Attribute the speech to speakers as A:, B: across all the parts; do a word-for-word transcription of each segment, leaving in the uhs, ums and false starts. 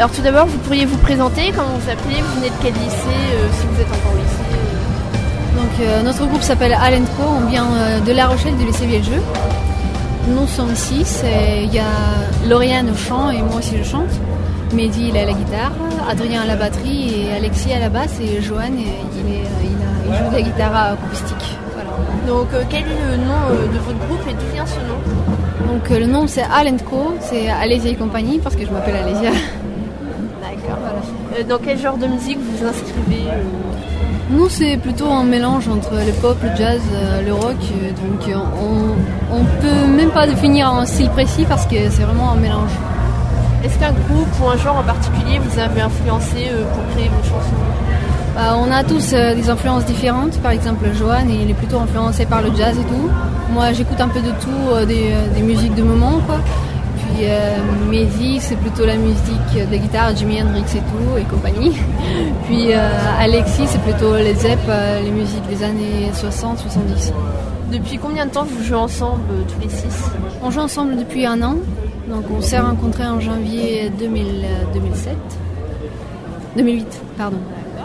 A: Alors tout d'abord, vous pourriez vous présenter, comment vous appelez, vous venez de quel lycée, euh, si vous êtes encore au lycée euh...
B: Donc euh, notre groupe s'appelle Alenco, on vient euh, de La Rochelle, du lycée Villejeu. Nous sommes six, il y a Lauriane au chant et moi aussi je chante. Mehdi il est à la guitare, Adrien à la batterie et Alexis à la basse et Johan il, est, il, a, il joue de la guitare acoustique. Voilà.
A: Donc euh, quel est le nom euh, de votre groupe et d'où vient ce nom?
B: Donc euh, le nom c'est Alenco, c'est Alésia et compagnie parce que je m'appelle Alésia.
A: D'accord. Voilà. Euh, dans quel genre de musique vous vous inscrivez euh...
B: Nous c'est plutôt un mélange entre le pop, le jazz, euh, le rock, donc euh, on, on peut même pas définir un style précis parce que c'est vraiment un mélange.
A: Est-ce qu'un groupe ou un genre en particulier vous avez influencé euh, pour créer vos chansons?
B: Bah, on a tous euh, des influences différentes. Par exemple, Johan, il est plutôt influencé par le jazz et tout. Moi, j'écoute un peu de tout, euh, des, euh, des musiques de moment, quoi. Puis euh, Mehdi, c'est plutôt la musique de guitare, Jimi Hendrix et tout, et compagnie. Puis euh, Alexis, c'est plutôt les Zepp, euh, les musiques des années soixante soixante-dix.
A: Depuis combien de temps vous jouez ensemble, euh, tous les six?
B: On joue ensemble depuis un an. Donc on s'est rencontrés en janvier deux mille, deux mille sept. deux mille huit, pardon.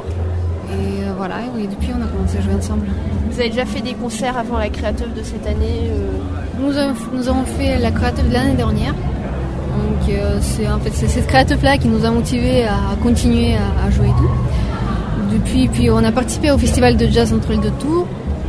B: Et euh, voilà, et depuis on a commencé à jouer ensemble.
A: Vous avez déjà fait des concerts avant la Créateuf de cette année euh...
B: nous, avons, nous avons fait la Créateuf de l'année dernière. Donc euh, c'est en fait c'est cette Créateuf-là qui nous a motivés à continuer à, à jouer et tout. Depuis, puis on a participé au festival de jazz entre les deux tours.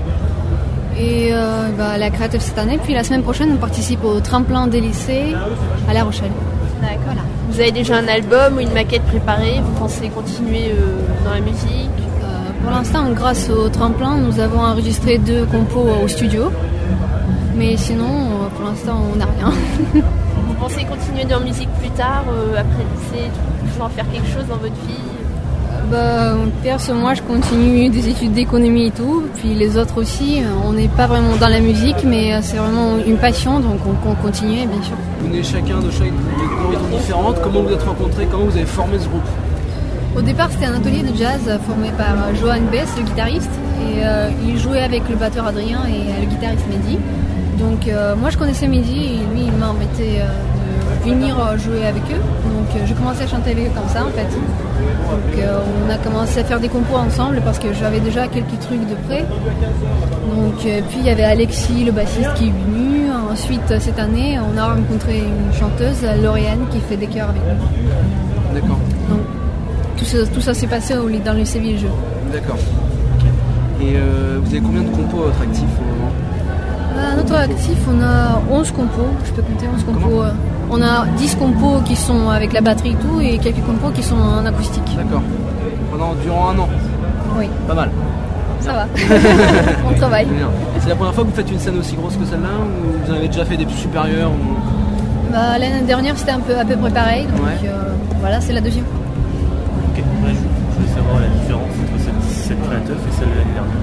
B: Et euh, bah, la Créateuf cette année. Puis la semaine prochaine, on participe au tremplin des lycées à La Rochelle.
A: D'accord. Voilà. Vous avez déjà un album ou une maquette préparée? Vous pensez continuer euh, dans la musique?
B: euh, Pour l'instant, grâce au tremplin, nous avons enregistré deux compos au studio. Mais sinon, euh, pour l'instant, on n'a rien.
A: Vous pensez continuer dans la musique plus tard, euh, après le lycée, toujours en faire quelque chose dans votre vie?
B: Bah, perso, moi je continue des études d'économie et tout, puis les autres aussi, on n'est pas vraiment dans la musique, mais c'est vraiment une passion, donc on, on continue bien sûr.
C: Vous venez chacun de chaque horizons différentes, comment vous êtes rencontrés, comment vous avez formé ce groupe?
B: Au départ c'était un atelier de jazz formé par Johan Bess, le guitariste, et euh, il jouait avec le batteur Adrien et le guitariste Mehdi. Donc euh, moi je connaissais Mehdi et lui il m'a invité euh, de venir jouer avec eux, donc euh, j'ai commencé à chanter avec eux comme ça en fait. Donc euh, on a commencé à faire des compos ensemble parce que j'avais déjà quelques trucs de près. Donc euh, puis il y avait Alexis, le bassiste, qui est venu. Ensuite cette année on a rencontré une chanteuse, Lauriane, qui fait des chœurs avec nous.
C: D'accord.
B: Donc tout ça, tout ça s'est passé au, dans le lycée Villejeu.
C: D'accord. Okay. Et euh, vous avez combien de compos à votre actif au moment?
B: À notre actif, on a onze compos, je peux compter onze compos. Euh, on a dix compos qui sont avec la batterie et tout, et quelques compos qui sont en acoustique.
C: D'accord. Pendant, durant un an?
B: Oui.
C: Pas mal.
B: Ça va. On travaille.
C: C'est la première fois que vous faites une scène aussi grosse que celle-là, ou vous en avez déjà fait des plus supérieures ou...
B: Bah, l'année dernière, c'était un peu, à peu près pareil, donc ouais. euh, voilà, c'est la deuxième.
D: Ok, ouais, je, je voulais savoir la différence entre cette, cette Créateuf et celle de l'année dernière.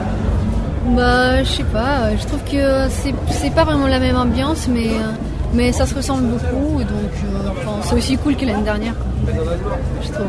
B: Bah, je sais pas, je trouve que c'est, c'est pas vraiment la même ambiance, mais, mais ça se ressemble beaucoup, et donc euh, enfin, c'est aussi cool que l'année dernière, quoi. Je trouve.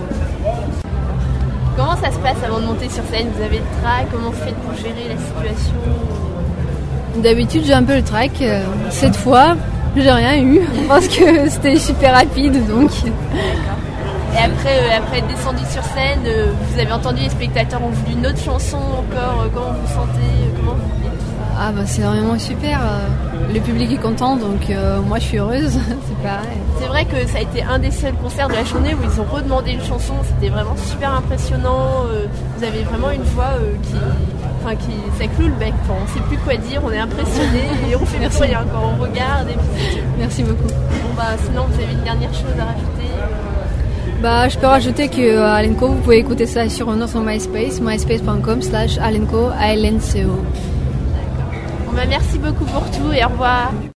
A: Comment ça se passe avant de monter sur scène? Vous avez le track? Comment vous faites pour gérer la situation?
B: D'habitude, j'ai un peu le track. Cette fois, j'ai rien eu, parce que c'était super rapide, donc...
A: D'accord. Et après, euh, après être descendu sur scène, euh, vous avez entendu les spectateurs ont voulu une autre chanson encore, euh, comment vous vous sentez, euh, comment vous faites?
B: Ah bah c'est vraiment super, euh, le public est content, donc euh, moi je suis heureuse, c'est pareil.
A: C'est vrai que ça a été un des seuls concerts de la journée où ils ont redemandé une chanson, c'était vraiment super impressionnant, euh, vous avez vraiment une voix euh, qui, enfin qui, ça cloue le bec, enfin, on sait plus quoi dire, on est impressionné et on fait plus rien quand on regarde. Et puis...
B: Merci beaucoup.
A: Bon bah sinon vous avez une dernière chose à rajouter?
B: Bah, je peux rajouter que euh, Alenco, vous pouvez écouter ça sur notre MySpace, myspace point com slash Alenco, A L N C O.
A: D'accord. Bon, bah, merci beaucoup pour tout et au revoir.